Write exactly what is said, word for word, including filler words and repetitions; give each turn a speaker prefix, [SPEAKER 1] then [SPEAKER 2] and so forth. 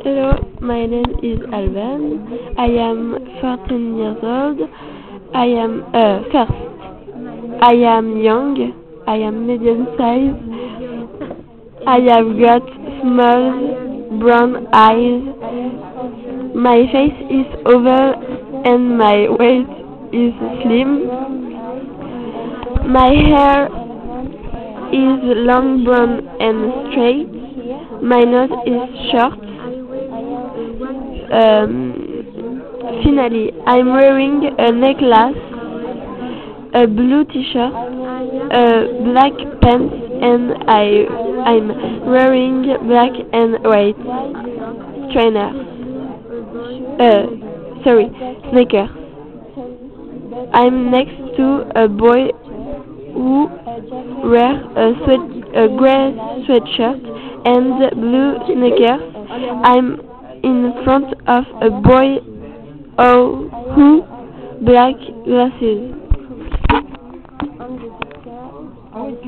[SPEAKER 1] Hello, my name is Alban. I am fourteen years old. I am uh, first. I am young. I am medium size. I have got small brown eyes. My face is oval and my weight is slim. My hair is long brown and straight. My nose is short. Um, finally, I'm wearing a necklace, a blue t-shirt, a black pants, and I, I'm wearing black and white trainers. Uh, sorry, sneakers. I'm next to a boy who wears a, sweat, a gray sweatshirt and blue sneakers. I'm in front of a boy oh, who black glasses.